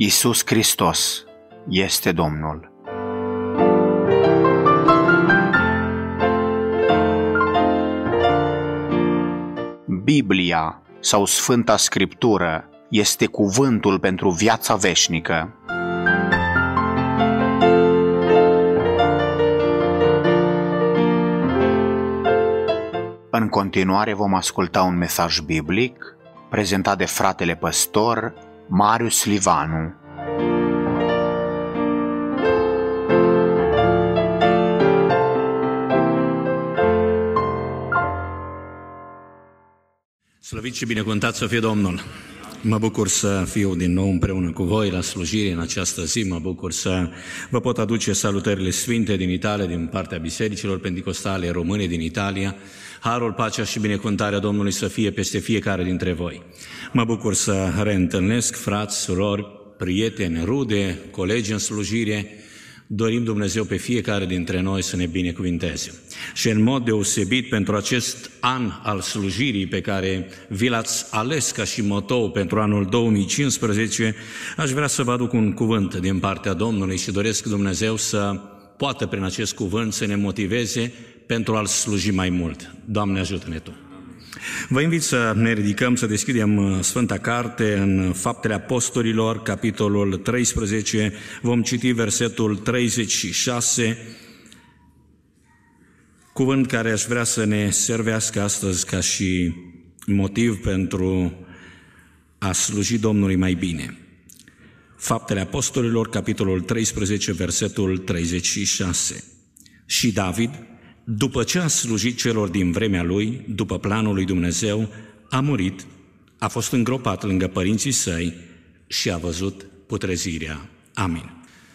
Iisus Hristos este Domnul. Biblia sau Sfânta Scriptură este cuvântul pentru viața veșnică. În continuare vom asculta un mesaj biblic prezentat de fratele păstor Marius Livanu. Slăvit și binecuvântat să fie Domnul! Mă bucur să fiu din nou împreună cu voi la slujire în această zi. Mă bucur să vă pot aduce salutările sfinte din Italia, din partea bisericilor penticostale române din Italia. Harul, pacea și binecuvântarea Domnului să fie peste fiecare dintre voi. Mă bucur să reîntâlnesc frați, surori, prieteni, rude, colegi în slujire. Dorim Dumnezeu pe fiecare dintre noi să ne binecuvinteze. Și în mod deosebit pentru acest an al slujirii pe care vi l-ați ales ca și motou pentru anul 2015, aș vrea să vă aduc un cuvânt din partea Domnului și doresc Dumnezeu să poată prin acest cuvânt să ne motiveze pentru a-L sluji mai mult. Doamne, ajută-ne Tu! Vă invit să ne ridicăm, să deschidem Sfânta Carte în Faptele Apostolilor, capitolul 13, vom citi versetul 36, cuvânt care aș vrea să ne servească astăzi ca și motiv pentru a sluji Domnului mai bine. Faptele Apostolilor, capitolul 13, versetul 36. Și David, după ce a slujit celor din vremea lui, după planul lui Dumnezeu, a murit, a fost îngropat lângă părinții săi și a văzut putrezirea. Amin.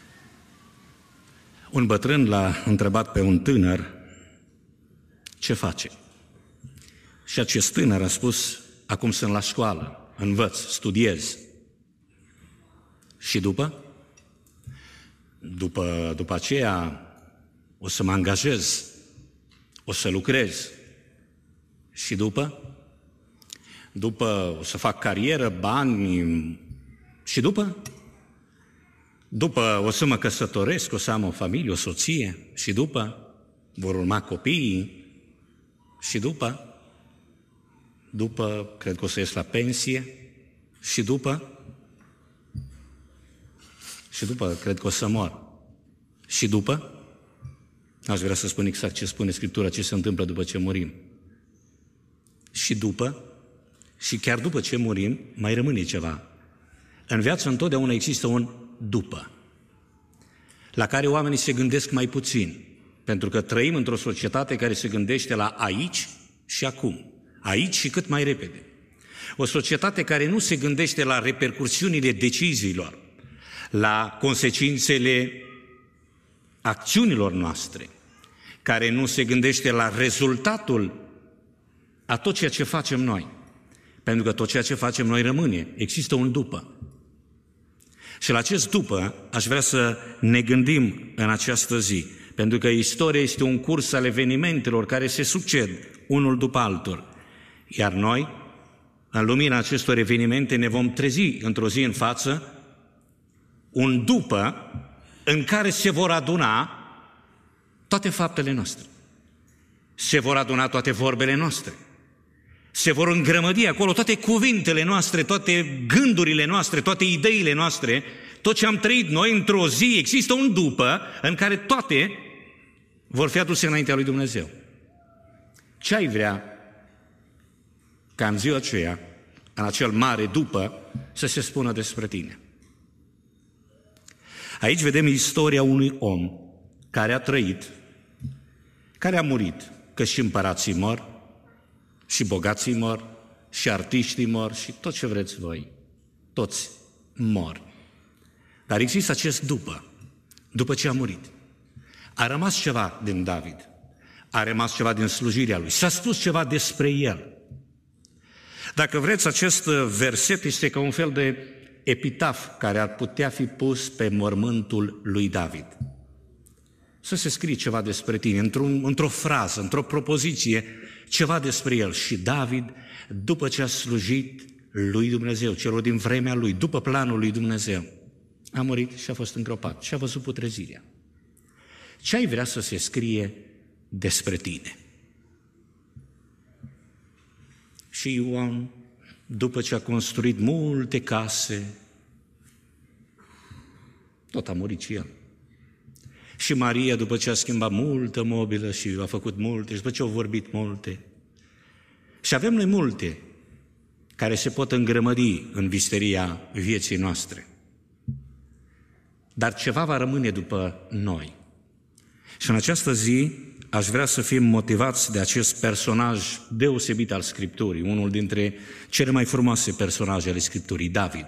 Un bătrân l-a întrebat pe un tânăr ce face. Și acest tânăr a spus: acum sunt la școală, învăț, studiez. Și după aceea o să mă angajez, o să lucrez. Și după o să fac carieră, bani. Și după o să mă căsătoresc, o să am o familie, o soție. Și după vor urma copiii. Și după cred că o să ies la pensie. Și după cred că o să mor. Și după aș vrea să spun exact ce spune Scriptura, ce se întâmplă după ce murim. Și chiar după ce murim, mai rămâne ceva. În viață întotdeauna există un după, la care oamenii se gândesc mai puțin, pentru că trăim într-o societate care se gândește la aici și acum, aici și cât mai repede. O societate care nu se gândește la repercursiunile deciziilor, la consecințele acțiunilor noastre, care nu se gândește la rezultatul a tot ceea ce facem noi. Pentru că tot ceea ce facem noi rămâne. Există un după. Și la acest după aș vrea să ne gândim în această zi. Pentru că istoria este un curs al evenimentelor care se succed unul după altul. Iar noi, în lumina acestor evenimente, ne vom trezi într-o zi în față un după în care se vor aduna toate faptele noastre. Se vor aduna toate vorbele noastre. Se vor îngrămădi acolo toate cuvintele noastre, toate gândurile noastre, toate ideile noastre, tot ce am trăit noi într-o zi. Există un după în care toate vor fi aduse înaintea lui Dumnezeu. Ce ai vrea ca în ziua aceea, în acel mare după, să se spună despre tine? Aici vedem istoria unui om care a trăit, care a murit, că și împărații mor, și bogații mor, și artiștii mor, și tot ce vreți voi, toți mor. Dar există acest după ce a murit. A rămas ceva din David, a rămas ceva din slujirea lui, s-a spus ceva despre el. Dacă vreți, acest verset este ca un fel de epitaf care ar putea fi pus pe mormântul lui David. Să se scrie ceva despre tine, într-o frază, într-o propoziție, ceva despre el. Și David, după ce a slujit lui Dumnezeu, celor din vremea lui, după planul lui Dumnezeu, A murit și a fost îngropat și a văzut putrezirea. Ce ai vrea să se scrie despre tine? Și Ioan, după ce a construit multe case, tot a murit și el. Și Maria, după ce a schimbat multă mobilă și a făcut multe, și după ce au vorbit multe. Și avem noi multe care se pot îngrămădi în visteria vieții noastre. Dar ceva va rămâne după noi. Și în această zi aș vrea să fim motivați de acest personaj deosebit al Scripturii, unul dintre cele mai frumoase personaje ale Scripturii, David.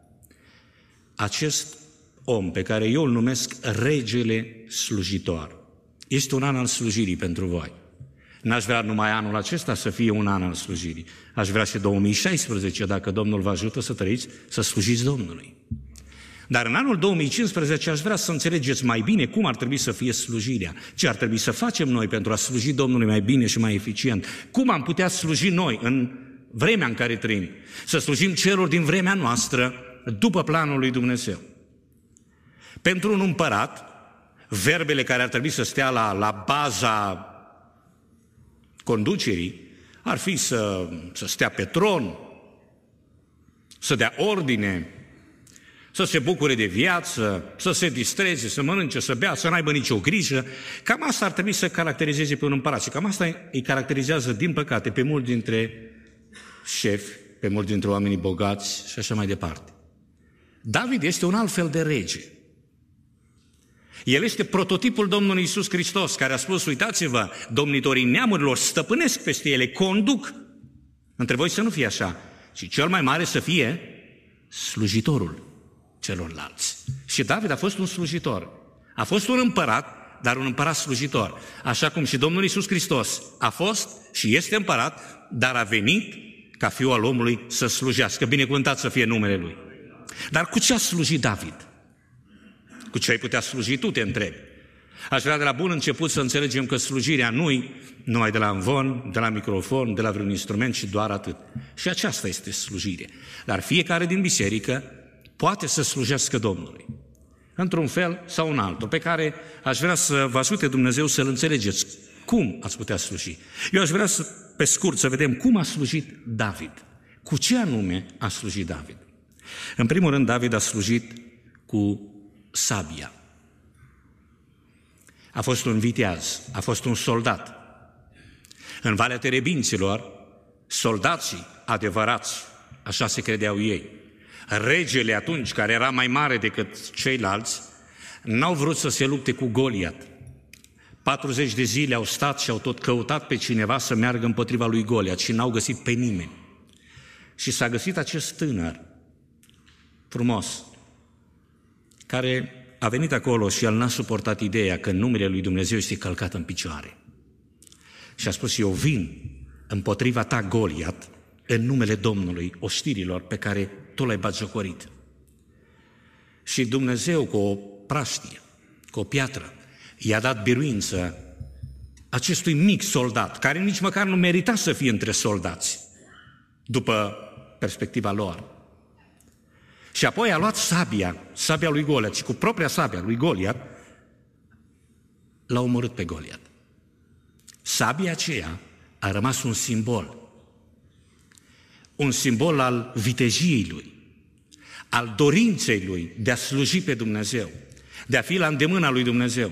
Acest om pe care eu îl numesc regele slujitor. Este un an al slujirii pentru voi. N-aș vrea numai anul acesta să fie un an al slujirii. Aș vrea și 2016, dacă Domnul vă ajută să trăiți, să slujiți Domnului. Dar în anul 2015 aș vrea să înțelegeți mai bine cum ar trebui să fie slujirea, ce ar trebui să facem noi pentru a sluji Domnului mai bine și mai eficient, cum am putea sluji noi în vremea în care trăim, să slujim celor din vremea noastră după planul lui Dumnezeu. Pentru un împărat, verbele care ar trebui să stea la baza conducerii ar fi să stea pe tron, să dea ordine, să se bucure de viață, să se distreze, să mănânce, să bea, să n-aibă nicio grijă. Cam asta ar trebui să caracterizeze pe un împărat și cam asta îi caracterizează, din păcate, pe mulți dintre șefi, pe mulți dintre oamenii bogați și așa mai departe. David este un alt fel de rege. El este prototipul Domnului Iisus Hristos, care a spus, uitați-vă, domnitorii neamurilor stăpânesc peste ele, conduc. Între voi să nu fie așa, ci cel mai mare să fie slujitorul celorlalți. Și David a fost un slujitor. A fost un împărat, dar un împărat slujitor. Așa cum și Domnul Iisus Hristos a fost și este împărat, dar a venit ca Fiul al omului să slujească. Binecuvântat să fie numele Lui. Dar cu ce a slujit David? Cu ce ai putea sluji tu, te întrebi? Aș vrea de la bun început să înțelegem că slujirea nu-i numai de la amvon, de la microfon, de la vreun instrument și doar atât. Și aceasta este slujire. Dar fiecare din biserică poate să slujească Domnului, într-un fel sau în altul, pe care aș vrea să vă ajute Dumnezeu să-L înțelegeți. Cum ați putea sluji? Eu aș vrea pe scurt să vedem cum a slujit David. Cu ce anume a slujit David? În primul rând, David a slujit cu sabia. A fost un viteaz, a fost un soldat. În Valea Terebinților, soldații adevărați, așa se credeau ei, regele atunci, care era mai mare decât ceilalți, n-au vrut să se lupte cu Goliat. 40 de zile au stat și au tot căutat pe cineva să meargă împotriva lui Goliat și n-au găsit pe nimeni. Și s-a găsit acest tânăr frumos, care a venit acolo și el n-a suportat ideea că numele lui Dumnezeu este călcat în picioare. Și a spus, eu vin împotriva ta, Goliat, în numele Domnului, oștirilor pe care tu l-ai batjocorit. Și Dumnezeu, cu o praștie, cu o piatră, i-a dat biruință acestui mic soldat, care nici măcar nu merita să fie între soldați, după perspectiva lor. Și apoi a luat sabia lui Goliat și cu propria sabia lui Goliat l-a omorât pe Goliat. Sabia aceea a rămas un simbol al vitejiei lui, al dorinței lui de a sluji pe Dumnezeu, de a fi la îndemâna lui Dumnezeu.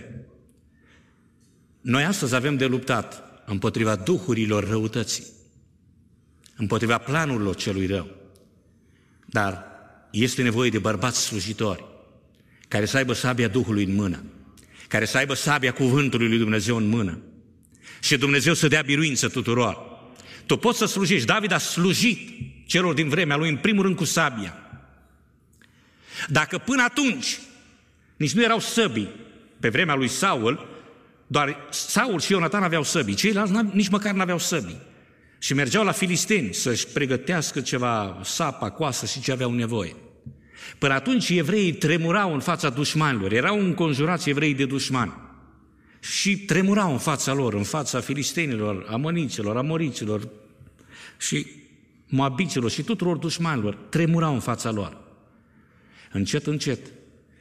Noi astăzi avem de luptat împotriva duhurilor răutății, împotriva planurilor celui rău, dar este nevoie de bărbați slujitori care să aibă sabia Duhului în mână, care să aibă sabia cuvântului lui Dumnezeu în mână și Dumnezeu să dea biruință tuturor. Tu poți să slujești. David a slujit celor din vremea lui, în primul rând cu sabia. Dacă până atunci nici nu erau săbii, pe vremea lui Saul, doar Saul și Ionatan aveau săbii, ceilalți nici măcar n-aveau săbii. Și mergeau la filisteni să-și pregătească ceva, sapa, coasă și ce aveau nevoie. Până atunci evreii tremurau în fața dușmanilor, erau înconjurați evreii de dușmani. Și tremurau în fața lor, în fața filistenilor, amoniților, amoriților și moabiților și tuturor dușmanilor, tremurau în fața lor. Încet, încet,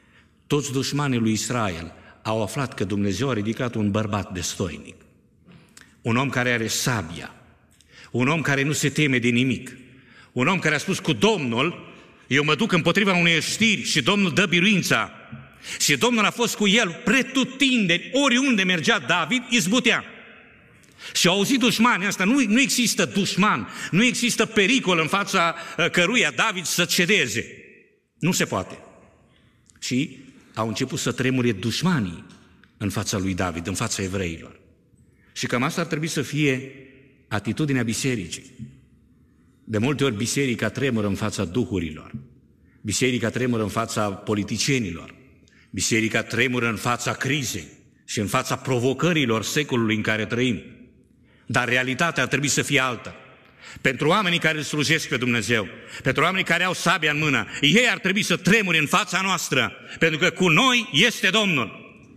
toți dușmanii lui Israel au aflat că Dumnezeu a ridicat un bărbat destoinic, un om care are sabia, un om care nu se teme de nimic, un om care a spus cu Domnul, eu mă duc împotriva unei știri și Domnul dă biruința. Și Domnul a fost cu el pretutindeni, oriunde mergea David, izbutea. Și au auzit dușmanii asta, nu există dușman, nu există pericol în fața căruia David să cedeze. Nu se poate. Și au început să tremure dușmanii în fața lui David, în fața evreilor. Și cam asta ar trebui să fie atitudinea bisericii. De multe ori biserica tremură în fața duhurilor, biserica tremură în fața politicienilor, biserica tremură în fața crizei și în fața provocărilor secolului în care trăim. Dar realitatea ar trebui să fie alta. Pentru oamenii care îl slujesc pe Dumnezeu, pentru oamenii care au sabia în mână, ei ar trebui să tremure în fața noastră, pentru că cu noi este Domnul.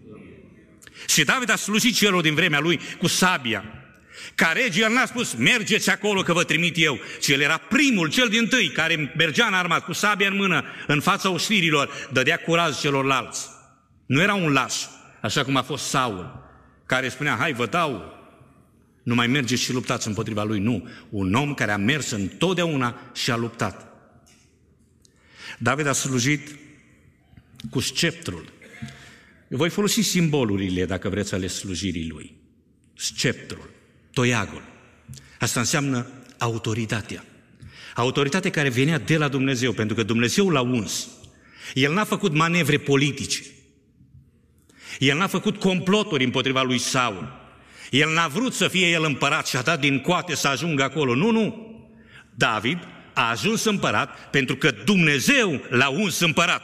Și David a slujit celor din vremea lui cu sabia. Ca rege, el n-a spus, mergeți acolo că vă trimit eu, ci el era primul, cel dintâi, care mergea în armat, cu sabia în mână, în fața oștirilor, dădea curaj celorlalți. Nu era un laș, așa cum a fost Saul, care spunea, hai, vă dau, nu mai mergeți și luptați împotriva lui. Nu, un om care a mers întotdeauna și a luptat. David a slujit cu sceptrul. Eu voi folosi simbolurile, dacă vreți, ale slujirii lui. Sceptrul, toiagul. Asta înseamnă autoritatea. Autoritatea care venea de la Dumnezeu, pentru că Dumnezeu l-a uns. El n-a făcut manevre politice. El n-a făcut comploturi împotriva lui Saul. El n-a vrut să fie el împărat și a dat din coate să ajungă acolo. Nu. David a ajuns împărat pentru că Dumnezeu l-a uns împărat.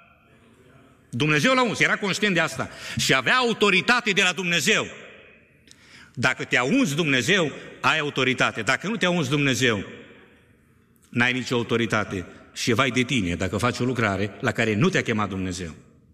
Dumnezeu l-a uns, era conștient de asta și avea autoritate de la Dumnezeu. Dacă te-a uns Dumnezeu, ai autoritate. Dacă nu te-a uns Dumnezeu, n-ai nicio autoritate și vai de tine dacă faci o lucrare la care nu te-a chemat Dumnezeu.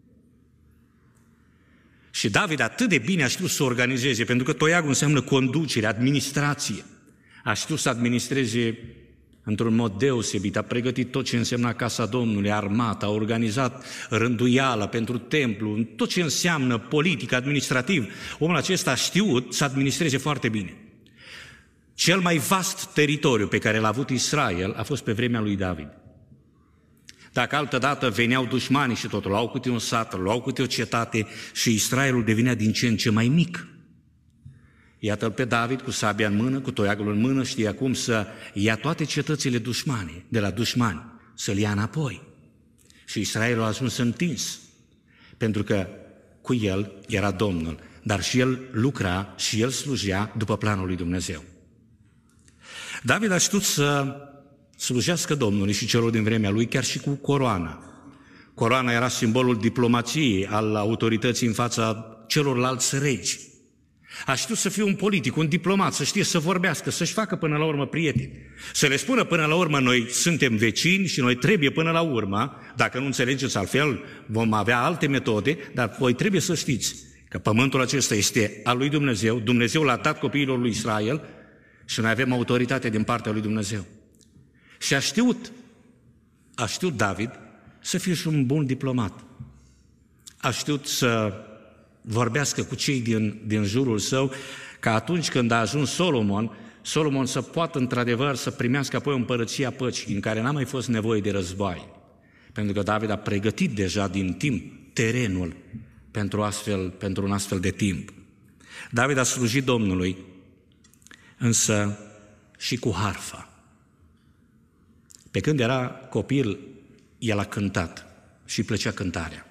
Și David atât de bine a știut să organizeze, pentru că toiagul înseamnă conducere, administrație. A știut să administreze într-un mod deosebit, a pregătit tot ce însemna casa Domnului, armata, a organizat rânduiala pentru templu, tot ce înseamnă politic, administrativ. Omul acesta a știut să administreze foarte bine. Cel mai vast teritoriu pe care l-a avut Israel a fost pe vremea lui David. Dacă altădată veneau dușmanii și totul, luau câte un sat, luau câte o cetate și Israelul devenea din ce în ce mai mic. Iată-l pe David cu sabia în mână, cu toiagul în mână, știa cum să ia toate cetățile de la dușmani, să-l ia înapoi. Și Israelul a ajuns întins, pentru că cu el era Domnul, dar și el lucra și el slujea după planul lui Dumnezeu. David a știut să slujească Domnului și celor din vremea lui, chiar și cu coroana. Coroana era simbolul diplomației, al autorității în fața celorlalți regi. A știut să fie un politic, un diplomat, să știe să vorbească, să-și facă până la urmă prieteni. Să le spună până la urmă, noi suntem vecini și noi trebuie până la urmă, dacă nu înțelegeți altfel, vom avea alte metode, dar voi trebuie să știți că pământul acesta este al lui Dumnezeu, Dumnezeu l-a dat copiilor lui Israel și noi avem autoritate din partea lui Dumnezeu. Și a știut David să fie și un bun diplomat. A știut să vorbească cu cei din jurul său, ca atunci când a ajuns Solomon să poată într-adevăr să primească apoi împărăția păcii, în care n-a mai fost nevoie de război. Pentru că David a pregătit deja din timp terenul pentru un astfel de timp. David a slujit Domnului, însă și cu harfa. Pe când era copil, el a cântat și îi plăcea cântarea.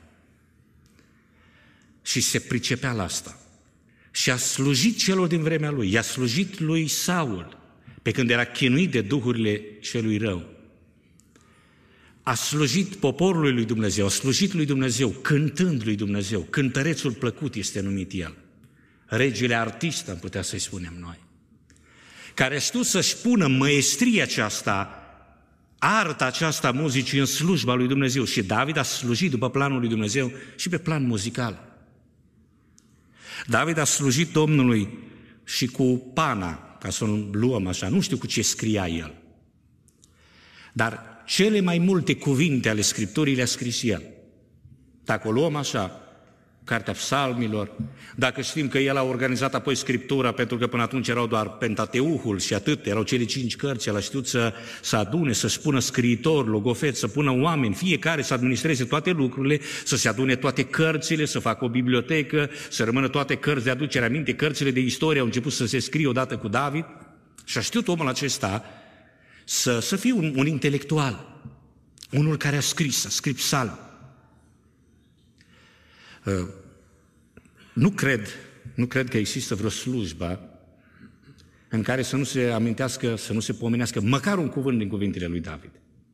Și se pricepea la asta. Și a slujit celor din vremea lui, i-a slujit lui Saul, pe când era chinuit de duhurile celui rău. A slujit poporului lui Dumnezeu, a slujit lui Dumnezeu, cântând lui Dumnezeu. Cântărețul plăcut este numit el. Regele artist, am putea să-i spunem noi. Care a știut să-și pună măestria aceasta, arta aceasta muzicii în slujba lui Dumnezeu. Și David a slujit după planul lui Dumnezeu și pe plan muzical. David a slujit Domnului și cu pana, ca să o luăm așa, nu știu cu ce scria el. Dar cele mai multe cuvinte ale Scripturii le-a scris el. Dacă o luăm așa, Cartea Psalmilor, dacă știm că el a organizat apoi Scriptura, pentru că până atunci erau doar Pentateuhul și atât, erau cele 5 cărți, el a știut să adune, să-și pună scriitori, logofeți, să pună oameni, fiecare să administreze toate lucrurile, să se adune toate cărțile, să facă o bibliotecă, să rămână toate cărți de aducere aminte, cărțile de istorie au început să se scrie odată cu David și a știut omul acesta să fie un intelectual, unul care a scris psalmi. Nu cred că există vreo slujbă în care să nu se amintească, să nu se pomenească măcar un cuvânt din cuvintele lui David.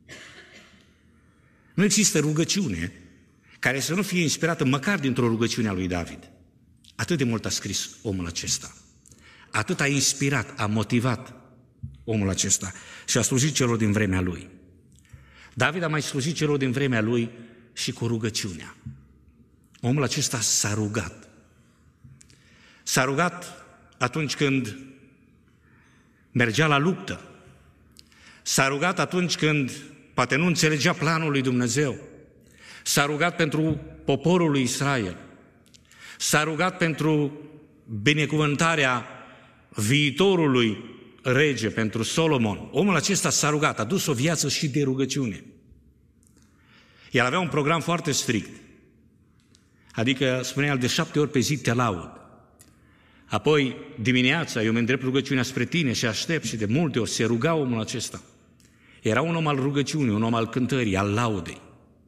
Nu există rugăciune care să nu fie inspirată măcar dintr-o rugăciune a lui David. Atât de mult a scris omul acesta. Atât a inspirat, a motivat omul acesta și a slujit celor din vremea lui. David a mai slujit celor din vremea lui și cu rugăciunea. Omul acesta s-a rugat. S-a rugat atunci când mergea la luptă. S-a rugat atunci când poate nu înțelegea planul lui Dumnezeu. S-a rugat pentru poporul lui Israel. S-a rugat pentru binecuvântarea viitorului rege, pentru Solomon. Omul acesta s-a rugat, a dus o viață și de rugăciune. El avea un program foarte strict. Adică spunea el, de 7 ori pe zi te laud. Apoi dimineața eu mă îndrept rugăciunea spre tine și aștept, și de multe ori se ruga omul acesta. Era un om al rugăciunii, un om al cântării, al laudei.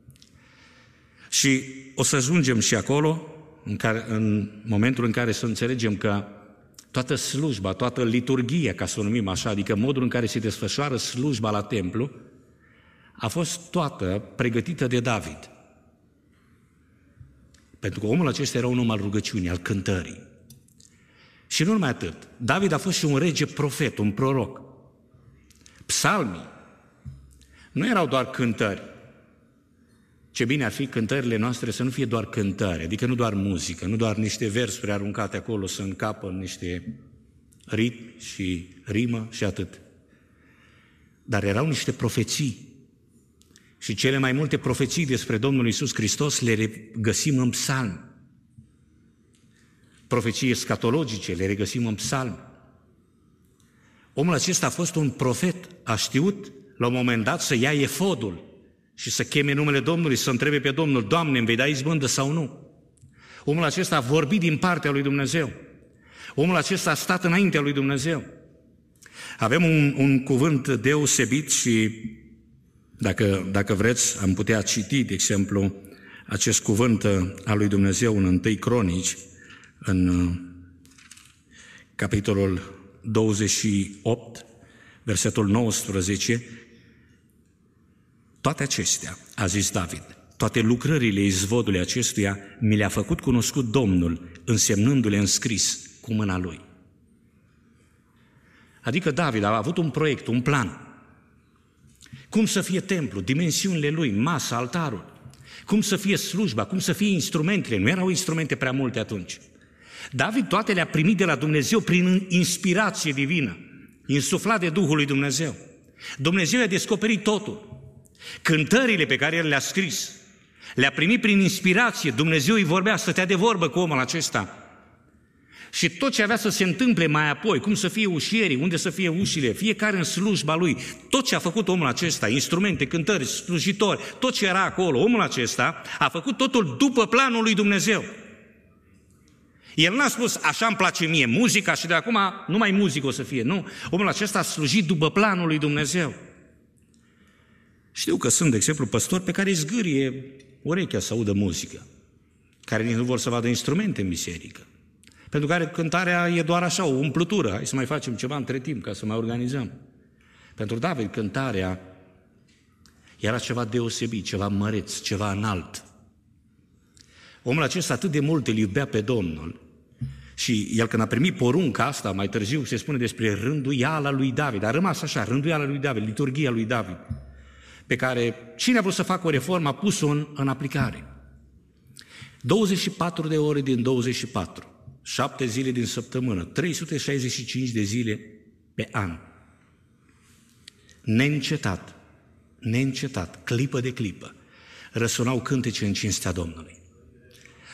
Și o să ajungem și acolo, în momentul în care să înțelegem că toată slujba, toată liturghia, ca să o numim așa, adică modul în care se desfășoară slujba la templu, a fost toată pregătită de David. Pentru că omul acesta era un om al rugăciunii, al cântării. Și nu numai atât, David a fost și un rege profet, un proroc. Psalmii nu erau doar cântări. Ce bine ar fi cântările noastre să nu fie doar cântări, adică nu doar muzică, nu doar niște versuri aruncate acolo să încapă în niște ritmi și rimă și atât. Dar erau niște profeții. Și cele mai multe profeții despre Domnul Iisus Hristos le regăsim în psalmi. Profeții escatologice le regăsim în psalmi. Omul acesta a fost un profet, a știut la un moment dat să ia efodul și să cheme numele Domnului, să întrebe pe Domnul, Doamne, îmi vei da izbândă sau nu? Omul acesta a vorbit din partea lui Dumnezeu. Omul acesta a stat înaintea lui Dumnezeu. Avem un cuvânt deosebit și dacă vreți, am putea citi, de exemplu, acest cuvânt al lui Dumnezeu în 1 Cronici, în capitolul 28, versetul 19, toate acestea, a zis David, toate lucrările izvodului acestuia mi le-a făcut cunoscut Domnul, însemnându-le în scris cu mâna lui. Adică David a avut un proiect, un plan. Cum să fie templu, dimensiunile lui, masa, altarul, cum să fie slujba, cum să fie instrumentele, nu erau instrumente prea multe atunci. David toate le-a primit de la Dumnezeu prin inspirație divină, insuflat de Duhul lui Dumnezeu. Dumnezeu i-a descoperit totul. Cântările pe care el le-a scris, le-a primit prin inspirație, Dumnezeu îi vorbea, stătea de vorbă cu omul acesta. Și tot ce avea să se întâmple mai apoi, cum să fie ușierii, unde să fie ușile, fiecare în slujba lui, tot ce a făcut omul acesta, instrumente, cântări, slujitori, tot ce era acolo, omul acesta a făcut totul după planul lui Dumnezeu. El n-a spus, așa îmi place mie muzica și de acum numai muzică o să fie. Nu, omul acesta a slujit după planul lui Dumnezeu. Știu că sunt, de exemplu, păstori pe care îi zgârie urechea să audă muzică, care nici nu vor să vadă instrumente în biserică, pentru care cântarea e doar așa, o umplutură, hai să mai facem ceva între timp ca să mai organizăm. Pentru David, cântarea era ceva deosebit, ceva măreț, ceva înalt. Omul acesta atât de mult îl iubea pe Domnul și el când a primit porunca asta, mai târziu se spune despre rânduiala lui David, a rămas așa, rânduiala lui David, liturghia lui David, pe care cine a vrut să facă o reformă a pus-o în aplicare. 24 de ore din 24, 7 zile din săptămână, 365 de zile pe an. Neîncetat, clipă de clipă, răsunau cântece în cinstea Domnului.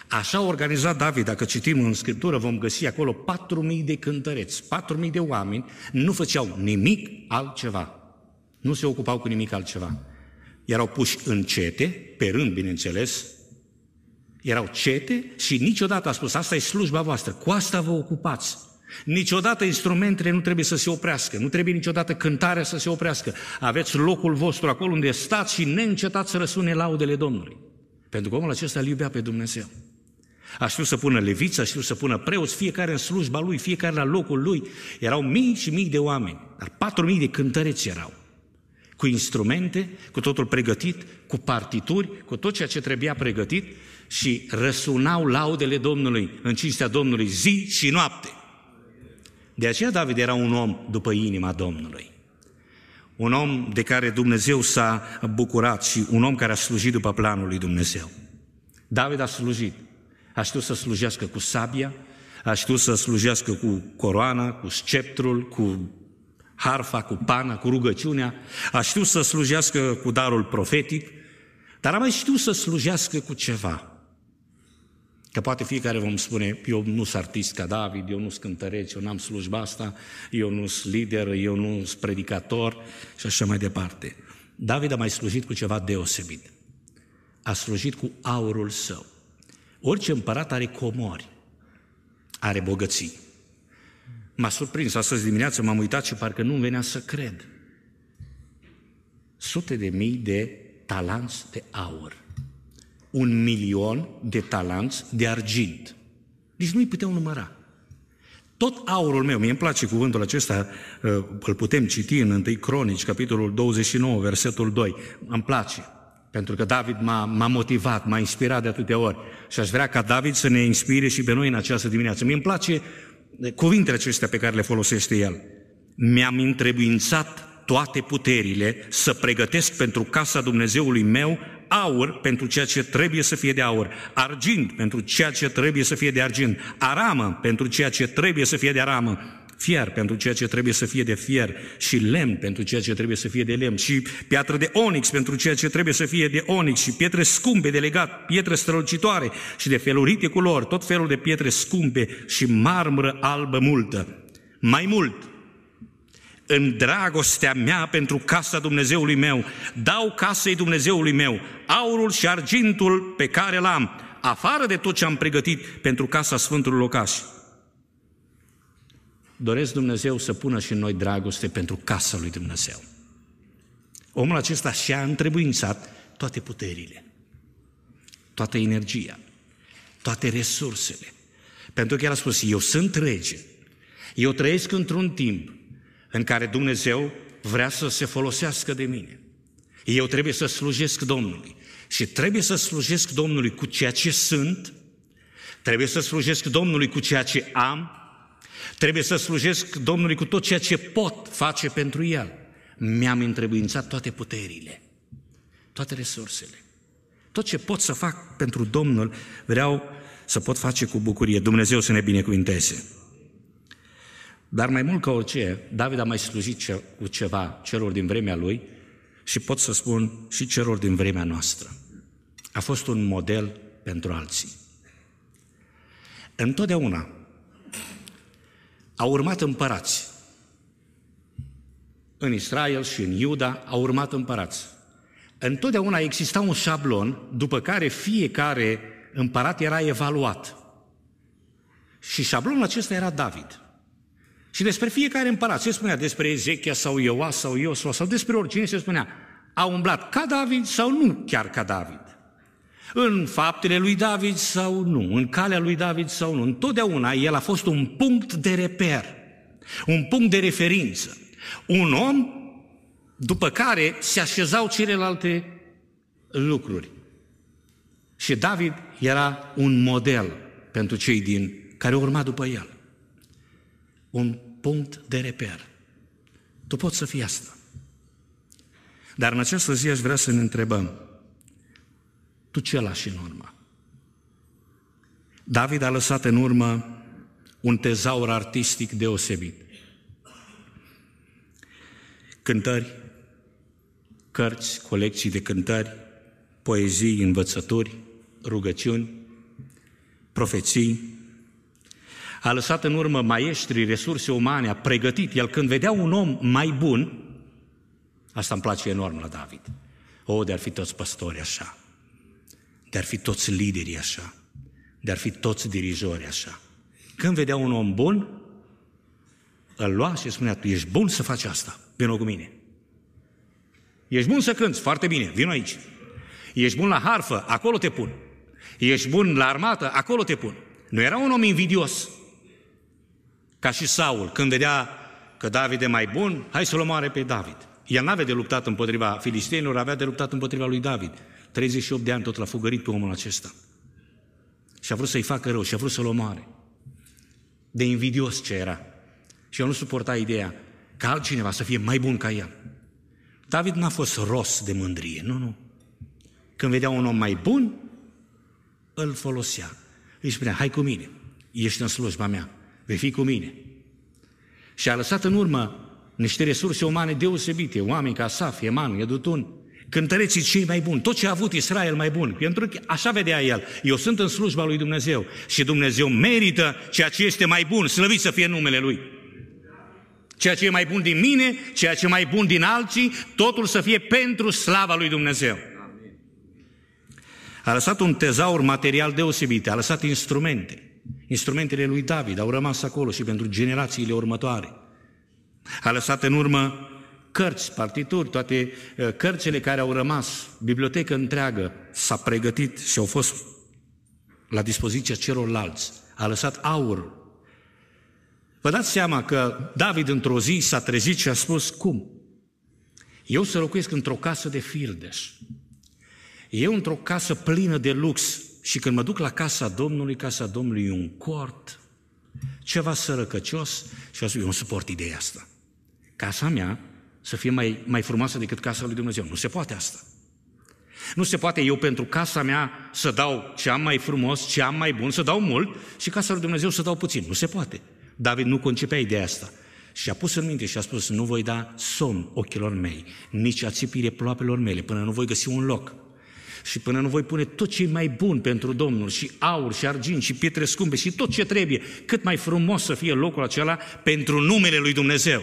Așa a organizat David, dacă citim în Scriptură, vom găsi acolo 4.000 de cântăreți, 4.000 de oameni, nu făceau nimic altceva. Nu se ocupau cu nimic altceva. Erau puși în cete, pe rând, bineînțeles, erau cete și niciodată a spus, asta e slujba voastră, cu asta vă ocupați. Niciodată instrumentele nu trebuie să se oprească, nu trebuie niciodată cântarea să se oprească. Aveți locul vostru acolo unde stați și neîncetat să răsune laudele Domnului. Pentru că omul acesta îl iubea pe Dumnezeu. A știut să pună leviți, a știut să pună preoți, fiecare în slujba lui, fiecare la locul lui. Erau mii și mii de oameni, dar 4.000 de cântăreți erau. Cu instrumente, cu totul pregătit, cu partituri, cu tot ceea ce trebuia pregătit și răsunau laudele Domnului în cinstea Domnului zi și noapte. De aceea David era un om după inima Domnului. Un om de care Dumnezeu s-a bucurat și un om care a slujit după planul lui Dumnezeu. David a slujit. A știut să slujească cu sabia, a știut să slujească cu coroana, cu sceptrul, cu harfa, cu pana, cu rugăciunea, a știut să slujească cu darul profetic, dar a mai știut să slujească cu ceva. Că poate fiecare vom spune, eu nu sunt artist ca David, eu nu sunt cântăreț, eu n-am slujba asta, eu nu sunt lider, eu nu sunt predicator și așa mai departe. David a mai slujit cu ceva deosebit. A slujit cu aurul său. Orice împărat are comori, are bogății. M-a surprins, astăzi dimineață m-am uitat și parcă nu-mi venea să cred. Sute de mii de talanți de aur. 1.000.000 de talanți de argint. Nici nu-i puteau număra. Tot aurul meu, mie îmi place cuvântul acesta, îl putem citi în 1 Cronici, capitolul 29, versetul 2. Îmi place, pentru că David m-a motivat, m-a inspirat de atâtea ori. Și aș vrea ca David să ne inspire și pe noi în această dimineață. Mie îmi place cuvintele acestea pe care le folosește el. Mi-am întrebuințat toate puterile să pregătesc pentru casa Dumnezeului meu aur pentru ceea ce trebuie să fie de aur, argint pentru ceea ce trebuie să fie de argint, aramă pentru ceea ce trebuie să fie de aramă, fier pentru ceea ce trebuie să fie de fier și lemn pentru ceea ce trebuie să fie de lemn și piatră de onix pentru ceea ce trebuie să fie de onix și pietre scumpe de legat, pietre strălucitoare și de felurite culori, tot felul de pietre scumpe și marmură albă multă. Mai mult, în dragostea mea pentru casa Dumnezeului meu, dau casei Dumnezeului meu aurul și argintul pe care l-am, afară de tot ce am pregătit pentru casa Sfântului Locaș. Doresc Dumnezeu să pună și în noi dragoste pentru casa lui Dumnezeu. Omul acesta și-a întrebuințat toate puterile, toată energia, toate resursele. Pentru că el a spus, eu sunt rege, eu trăiesc într-un timp în care Dumnezeu vrea să se folosească de mine. Eu trebuie să slujesc Domnului și trebuie să slujesc Domnului cu ceea ce sunt, trebuie să slujesc Domnului cu ceea ce am, trebuie să slujesc Domnului cu tot ceea ce pot face pentru El. Mi-am întrebuințat toate puterile, toate resursele. Tot ce pot să fac pentru Domnul vreau să pot face cu bucurie. Dumnezeu să ne binecuvinteze. Dar mai mult ca orice, David a mai slujit cu ceva celor din vremea lui și pot să spun și celor din vremea noastră. A fost un model pentru alții. Întotdeauna au urmat împărați. În Israel și în Iuda au urmat împărați. Întotdeauna exista un șablon după care fiecare împărat era evaluat. Și șablonul acesta era David. Și despre fiecare împărat se spunea, despre Ezechia sau Ioas sau Iosua sau despre oricine se spunea, a umblat ca David sau nu chiar ca David. În faptele lui David sau nu, în calea lui David sau nu. Întotdeauna el a fost un punct de reper, un punct de referință, un om după care se așezau celelalte lucruri. Și David era un model pentru cei care urma după el. Un punct de reper. Tu poți să fii asta. Dar în această zi aș vrea să ne întrebăm, tu ce lași în urmă? David a lăsat în urmă un tezaur artistic deosebit. Cântări, cărți, colecții de cântări, poezii, învățături, rugăciuni, profeții, a lăsat în urmă maestri, resurse umane, a pregătit. El când vedea un om mai bun, asta îmi place enorm la David. De-ar fi toți păstori așa, de-ar fi toți liderii așa, de-ar fi toți dirijori așa. Când vedea un om bun, îl lua și spunea, tu ești bun să faci asta, vină cu mine. Ești bun să cânți, foarte bine, vină aici. Ești bun la harfă, acolo te pun. Ești bun la armată, acolo te pun. Nu era un om invidios, ca și Saul, când vedea că David e mai bun, hai să-l omoare pe David. El n-avea de luptat împotriva filistenilor, avea de luptat împotriva lui David. 38 de ani tot l-a fugărit pe omul acesta. Și a vrut să-i facă rău și a vrut să-l omoare. De invidios ce era. Și el nu suporta ideea ca altcineva să fie mai bun ca el. David n-a fost ros de mândrie, nu. Când vedea un om mai bun, îl folosea. Îi spunea, hai cu mine, ești în slujba mea, vei fi cu mine. Și a lăsat în urmă niște resurse umane deosebite, oameni ca Asaf, Eman, Edutun, cântăreții cei mai buni, tot ce a avut Israel mai bun, pentru că așa vedea el, eu sunt în slujba lui Dumnezeu și Dumnezeu merită ceea ce este mai bun, slăvit să fie numele Lui. Ceea ce e mai bun din mine, ceea ce e mai bun din alții, totul să fie pentru slava lui Dumnezeu. A lăsat un tezaur material deosebit, a lăsat instrumente. Instrumentele lui David au rămas acolo și pentru generațiile următoare. A lăsat în urmă cărți, partituri, toate cărțile care au rămas, bibliotecă întreagă, s-a pregătit și au fost la dispoziția celorlalți. A lăsat aur. Vă dați seama că David într-o zi s-a trezit și a spus, cum? Eu să locuiesc într-o casă de fildeș. Eu într-o casă plină de lux și când mă duc la casa Domnului e un cort, ceva sărăcăcios și eu nu suport ideea asta. Casa mea să fie mai frumoasă decât casa lui Dumnezeu. Nu se poate asta. Nu se poate eu pentru casa mea să dau ce am mai frumos, ce am mai bun, să dau mult și casa lui Dumnezeu să dau puțin. Nu se poate. David nu concepea ideea asta. Și a pus în minte și a spus, nu voi da somn ochilor mei, nici ațipire ploapelor mele, până nu voi găsi un loc. Și până nu voi pune tot ce e mai bun pentru Domnul, și aur, și argint, și pietre scumpe, și tot ce trebuie, cât mai frumos să fie locul acela pentru numele lui Dumnezeu.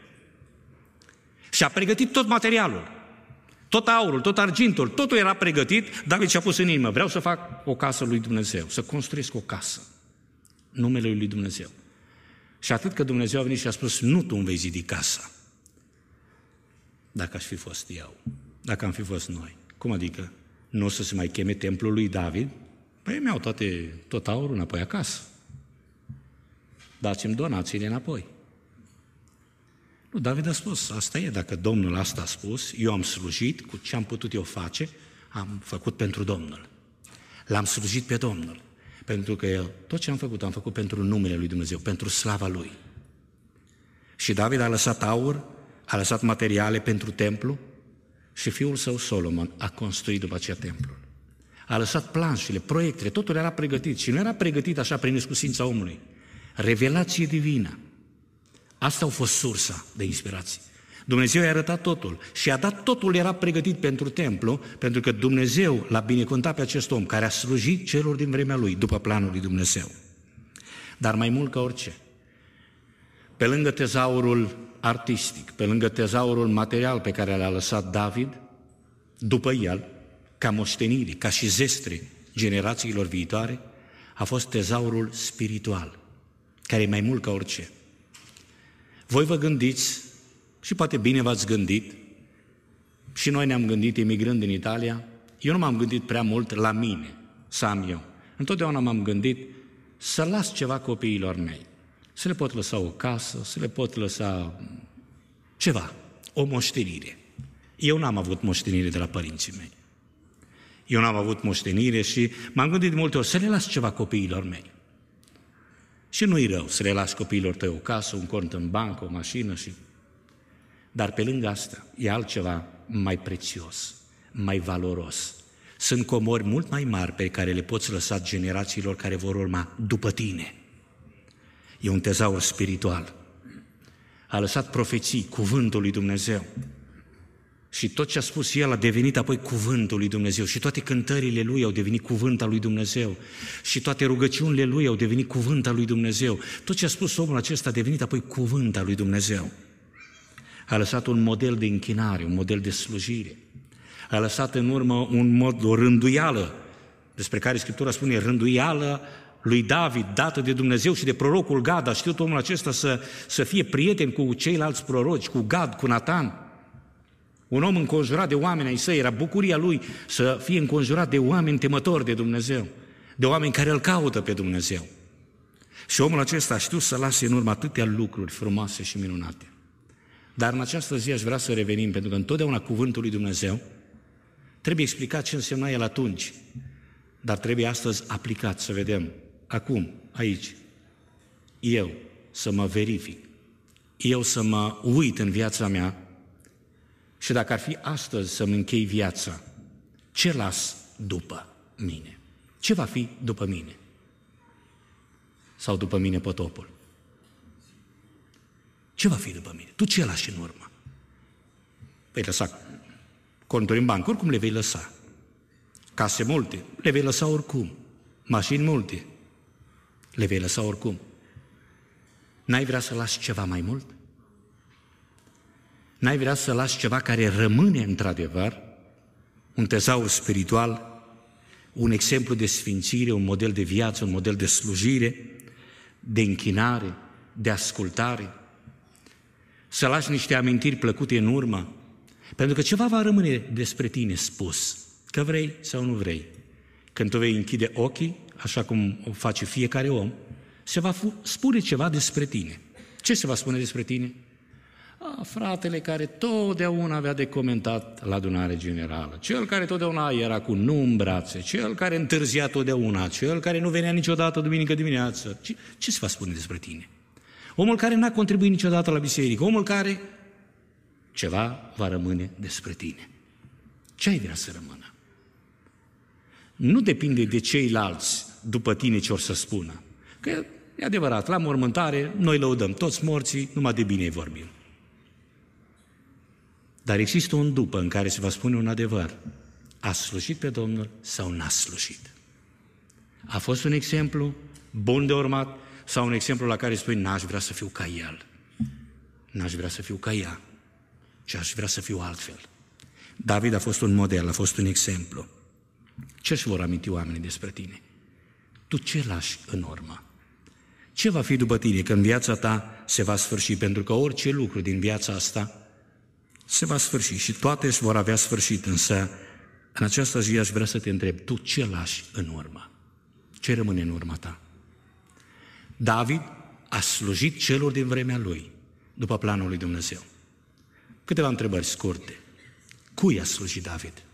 Și a pregătit tot materialul, tot aurul, tot argintul, totul era pregătit. David și-a pus în inimă, vreau să fac o casă lui Dumnezeu, să construiesc o casă, numele lui Dumnezeu. Și atât că Dumnezeu a venit și a spus, nu tu îmi vei zidi casa. Dacă aș fi fost eu, dacă am fi fost noi. Cum adică? Nu o să se mai cheme templul lui David? Păi mi-au tot aurul înapoi acasă. Dați-mi donațiile înapoi. Nu, David a spus, asta e, dacă Domnul asta a spus, eu am slujit, cu ce am putut eu face, am făcut pentru Domnul. L-am slujit pe Domnul. Pentru că tot ce am făcut pentru numele lui Dumnezeu, pentru slava Lui. Și David a lăsat aur, a lăsat materiale pentru templu și fiul său Solomon a construit după aceea templul. A lăsat planșele, proiectele, totul era pregătit și nu era pregătit așa prin iscusința omului. Revelație divină. Asta a fost sursa de inspirație. Dumnezeu i-a arătat totul și a dat totul, era pregătit pentru templu, pentru că Dumnezeu l-a binecuvântat pe acest om care a slujit celor din vremea lui, după planul lui Dumnezeu. Dar mai mult ca orice, pe lângă tezaurul artistic, pe lângă tezaurul material pe care l-a lăsat David, după el, ca moștenire, ca și zestre generațiilor viitoare, a fost tezaurul spiritual, care e mai mult ca orice. Voi vă gândiți, și poate bine v-ați gândit, și noi ne-am gândit emigrând în Italia, eu nu m-am gândit prea mult la mine, să am eu. Întotdeauna m-am gândit să las ceva copiilor mei. Să le pot lăsa o casă, să le pot lăsa ceva, o moștenire. Eu n-am avut moștenire de la părinții mei. Eu n-am avut moștenire și m-am gândit de multe ori să le las ceva copiilor mei. Și nu-i rău să le lași copiilor tăi o casă, un cont în bancă, o mașină și... Dar pe lângă asta e altceva mai prețios, mai valoros. Sunt comori mult mai mari pe care le poți lăsa generațiilor care vor urma după tine. E un tezaur spiritual. A lăsat profeții, cuvântul lui Dumnezeu. Și tot ce a spus el a devenit apoi cuvântul lui Dumnezeu și toate cântările lui au devenit cuvânt al lui Dumnezeu și toate rugăciunile lui au devenit cuvânt al lui Dumnezeu. Tot ce a spus omul acesta a devenit apoi cuvânt al lui Dumnezeu. A lăsat un model de închinare, un model de slujire. A lăsat în urmă o rânduială, despre care Scriptura spune rânduială lui David, dată de Dumnezeu și de prorocul Gad. A știut omul acesta să fie prieten cu ceilalți proroci, cu Gad, cu Natan. Un om înconjurat de oameni ai săi, era bucuria lui să fie înconjurat de oameni temători de Dumnezeu, de oameni care îl caută pe Dumnezeu. Și omul acesta a știut să lase în urmă atâtea lucruri frumoase și minunate. Dar în această zi aș vrea să revenim, pentru că întotdeauna cuvântul lui Dumnezeu trebuie explicat ce însemna el atunci, dar trebuie astăzi aplicat, să vedem, acum, aici, eu să mă verific, eu să mă uit în viața mea și dacă ar fi astăzi să-mi închei viața, ce las după mine? Ce va fi după mine? Sau după mine potopul? Ce va fi după mine? Tu ce lași în urmă? Vei lăsa conturi în bancă, oricum le vei lăsa. Case multe, le vei lăsa oricum. Mașini multe, le vei lăsa oricum. N-ai vrea să lași ceva mai mult? N-ai vrea să lași ceva care rămâne într-adevăr, un tezaur spiritual, un exemplu de sfințire, un model de viață, un model de slujire, de închinare, de ascultare? Să lași niște amintiri plăcute în urmă, pentru că ceva va rămâne despre tine spus, că vrei sau nu vrei. Când tu vei închide ochii, așa cum o face fiecare om, se va spune ceva despre tine. Ce se va spune despre tine? Fratele care totdeauna avea de comentat la adunare generală, cel care totdeauna era cu nu în brațe, cel care întârzia totdeauna, cel care nu venea niciodată duminică dimineață. Ce se va spune despre tine? Omul care n-a contribuit niciodată la biserică, omul care ceva va rămâne despre tine. Ce ai vrea să rămână? Nu depinde de ceilalți după tine ce or să spună. Că e adevărat, la mormântare noi lăudăm toți morții, numai de bine vorbim. Dar există un după în care se va spune un adevăr. A slujit pe Domnul sau n-a slujit? A fost un exemplu bun de urmat sau un exemplu la care spui n-aș vrea să fiu ca el, n-aș vrea să fiu ca ea, ci aș vrea să fiu altfel. David a fost un model, a fost un exemplu. Ce își vor aminti oamenii despre tine? Tu ce lași în urmă? Ce va fi după tine când viața ta se va sfârși? Pentru că orice lucru din viața asta se va sfârși și toate își vor avea sfârșit, însă în această zi aș vrea să te întreb, tu ce lași în urmă? Ce rămâne în urma ta? David a slujit celor din vremea lui, după planul lui Dumnezeu. Câteva întrebări scurte. Cui a slujit David?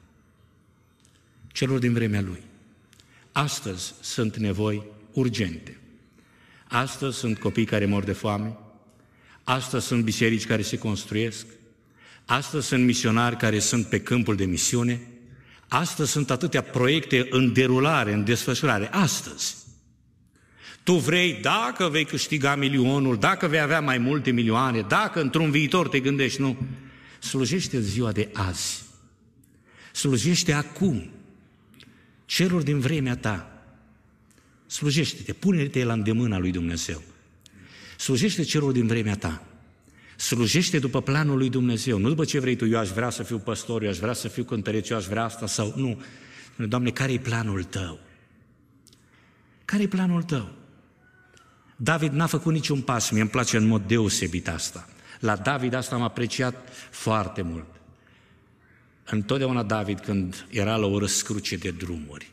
Celor din vremea lui. Astăzi sunt nevoi urgente. Astăzi sunt copii care mor de foame. Astăzi sunt biserici care se construiesc. Astăzi sunt misionari care sunt pe câmpul de misiune. Astăzi sunt atâtea proiecte în derulare, în desfășurare. Astăzi. Tu vrei, dacă vei câștiga milionul, dacă vei avea mai multe milioane, dacă într-un viitor te gândești, nu. Slujește ziua de azi. Slujește acum. Celor din vremea ta. Slujește-te, pune-te la îndemâna lui Dumnezeu. Slujește celor din vremea ta. Slujește după planul lui Dumnezeu, nu după ce vrei tu. Eu aș vrea să fiu păstor, eu aș vrea să fiu cântăreț, eu aș vrea asta sau nu. Doamne, care-i planul tău? Care-i planul tău? David n-a făcut niciun pas, mie îmi place în mod deosebit asta. La David asta am apreciat foarte mult. Întotdeauna David, când era la o răscruce de drumuri,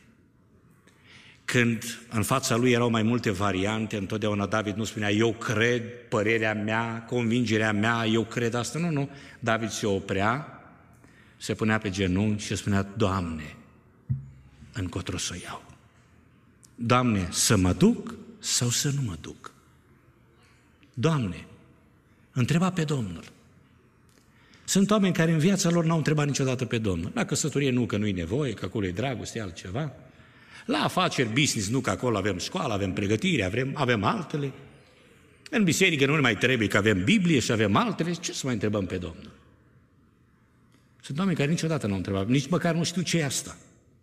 când în fața lui erau mai multe variante, întotdeauna David nu spunea, eu cred, părerea mea, convingerea mea, eu cred asta. Nu. David se oprea, se punea pe genunchi și spunea, Doamne, încotro să o iau. Doamne, să mă duc sau să nu mă duc? Doamne, întreba pe Domnul. Sunt oameni care în viața lor n-au întrebat niciodată pe Domnul. La căsătorie nu, că nu-i nevoie, că acolo e dragoste, e altceva. La afaceri, business, nu, că acolo avem școală, avem pregătire, avem altele. În biserică nu ne mai trebuie că avem Biblie și avem altele. Ce să mai întrebăm pe Domnul? Sunt oameni care niciodată n-au întrebat, nici măcar nu știu ce e asta.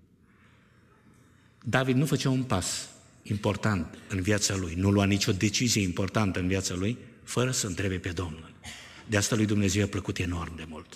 David nu făcea un pas important în viața lui, nu lua nicio decizie importantă în viața lui, fără să întrebe pe Domnul. De asta lui Dumnezeu i-a plăcut enorm de mult.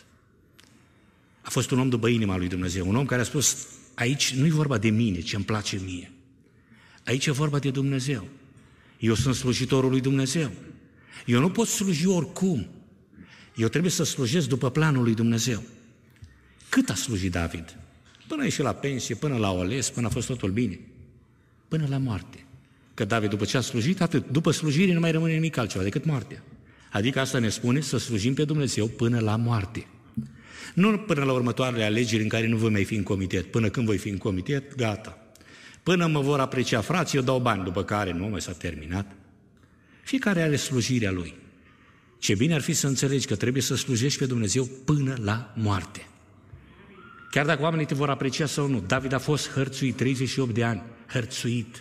A fost un om după inima lui Dumnezeu, un om care a spus, aici nu e vorba de mine, ce îmi place mie. Aici e vorba de Dumnezeu. Eu sunt slujitorul lui Dumnezeu. Eu nu pot sluji oricum. Eu trebuie să slujesc după planul lui Dumnezeu. Cât a slujit David? Până a ieșit la pensie, până la oles, până a fost totul bine. Până la moarte. Că David, după ce a slujit, atât. După slujire nu mai rămâne nimic altceva decât moartea. Adică asta ne spune să slujim pe Dumnezeu până la moarte. Nu până la următoarele alegeri în care nu voi mai fi în comitet. Până când voi fi în comitet, gata. Până mă vor aprecia frații, eu dau bani, după care nu mai s-a terminat. Fiecare are slujirea lui. Ce bine ar fi să înțelegi că trebuie să slujești pe Dumnezeu până la moarte. Chiar dacă oamenii te vor aprecia sau nu. David a fost hărțuit 38 de ani, hărțuit.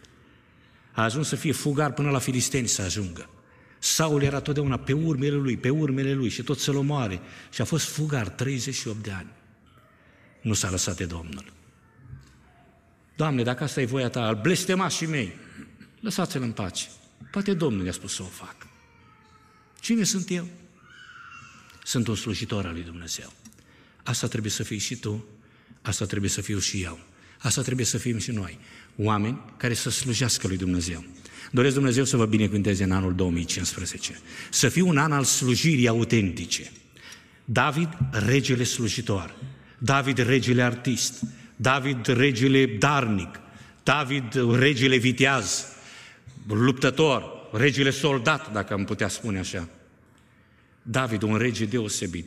A ajuns să fie fugar până la filisteni să ajungă. Saul era totdeauna pe urmele lui și tot să-l omoare. Și a fost fugar 38 de ani. Nu s-a lăsat de Domnul. Doamne, dacă asta e voia ta, al blestemașii mei, lăsați-l în pace. Poate Domnul i-a spus să o fac. Cine sunt eu? Sunt un slujitor al lui Dumnezeu. Asta trebuie să fii și tu, asta trebuie să fiu și eu. Asta trebuie să fim și noi. Oameni care să slujească lui Dumnezeu. Doresc Dumnezeu să vă binecuvânteze în anul 2015. Să fie un an al slujirii autentice. David, regele slujitor. David, regele artist. David, regele darnic. David, regele viteaz. Luptător. Regele soldat, dacă am putea spune așa. David, un rege deosebit.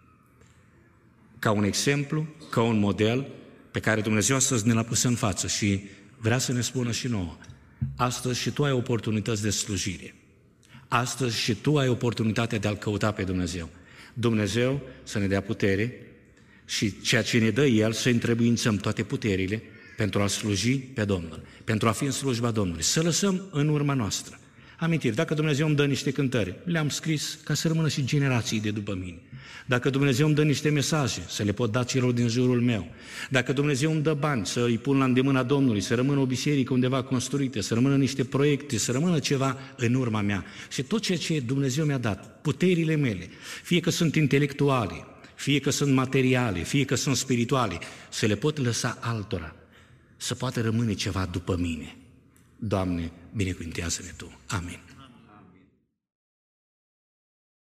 Ca un exemplu, ca un model pe care Dumnezeu astăzi ne l-a pus în față și vrea să ne spună și nouă. Astăzi și tu ai oportunități de slujire. Astăzi și tu ai oportunitatea de a-L căuta pe Dumnezeu. Dumnezeu să ne dea putere și ceea ce ne dă El să întrebuințăm toate puterile pentru a sluji pe Domnul, pentru a fi în slujba Domnului. Să lăsăm în urma noastră amintiri. Dacă Dumnezeu îmi dă niște cântări, le-am scris ca să rămână și generații de după mine. Dacă Dumnezeu îmi dă niște mesaje, să le pot da celor din jurul meu. Dacă Dumnezeu îmi dă bani, să îi pun la îndemâna Domnului, să rămână o biserică undeva construită, să rămână niște proiecte, să rămână ceva în urma mea. Și tot ceea ce Dumnezeu mi-a dat, puterile mele, fie că sunt intelectuale, fie că sunt materiale, fie că sunt spirituale, să le pot lăsa altora, să poată rămâne ceva după mine. Doamne, binecuvântează-ne Tu. Amin.